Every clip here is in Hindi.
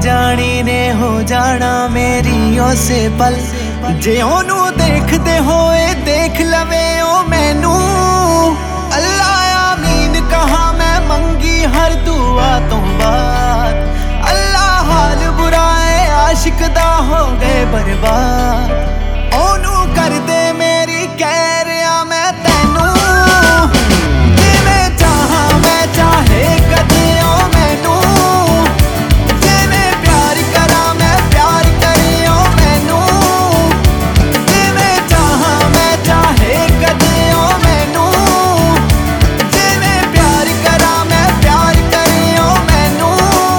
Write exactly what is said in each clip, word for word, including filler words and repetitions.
जानी ने हो जाना मेरी उसे पल, जे ओनू देखते होए देख लवे ओ मैनू। अल्लाह आमीन कहा मैं मंगी हर दुआ तो बाद, अल्लाह हाल बुरा है आशिक दा हो गए बर्बाद। ओनू कर दे मेरी कह रहा मैं तैनू, जिवें चाहा मैं चाहे कदे ओ मैनू। जिवें प्यार करा मैं प्यार करे ओ मैनू, जिवें चाहा मैं चाहे कदे ओ मैनू। जिवें प्यार करा मैं प्यार करे ओ मैनू।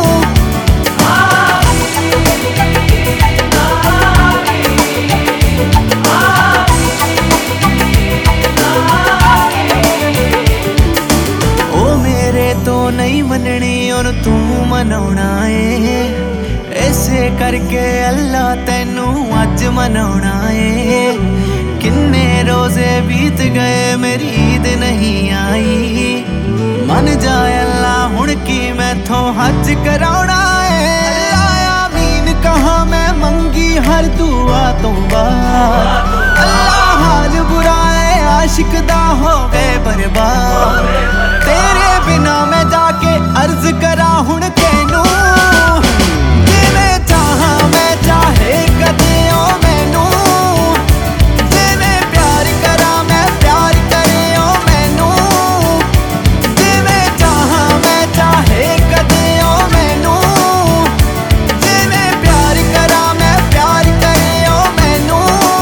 तो नहीं मननी और तू मनाउना है, ऐसे करके अल्लाह तैनू अज मनाउना है। किन्ने रोजे बीत गए मेरी ईद नहीं आई, मन जाए अल्लाह हुण की मैथों हज कराउना है। अल्लाह आमीन कहा मैं मंगी हर दुआ तो बाद, अल्लाह हाल बुरा है आशिक दा हो गए बर्बाद। तेरे बिना मैं जाके अर्ज करा हुण कैनू, जिवें चाहा मैं चाहे कदे ओ मैनू। जिवें प्यार करा मैं प्यार करे ओ मैनू, जिवें चाहा मैं चाहे कदे ओ मैनू। जिवें प्यार करा मैं प्यार करे ओ मैनू।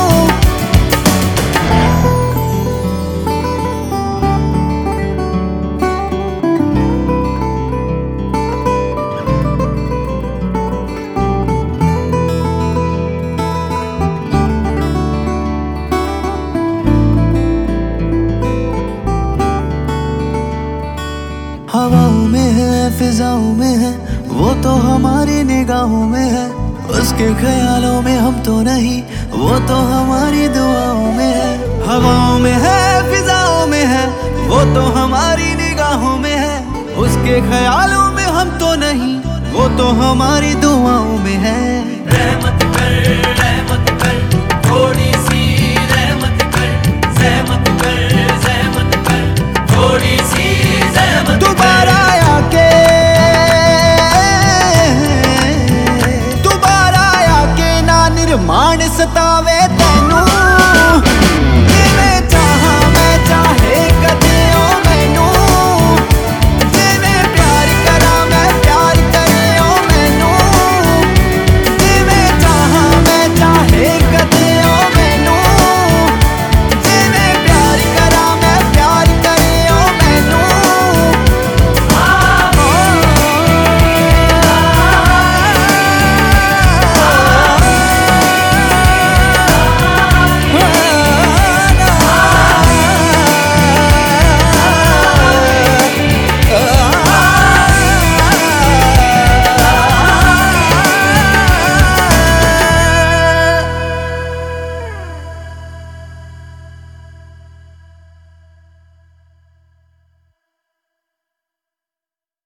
हवाओं में है फिजाओं में है वो तो हमारी निगाहों में है, उसके ख्यालों में हम तो नहीं वो तो हमारी दुआओं में है। हवाओं में है फिजाओं में है वो तो हमारी निगाहों में है, उसके ख्यालों में हम तो नहीं वो तो हमारी दुआओं में है। रहमत कर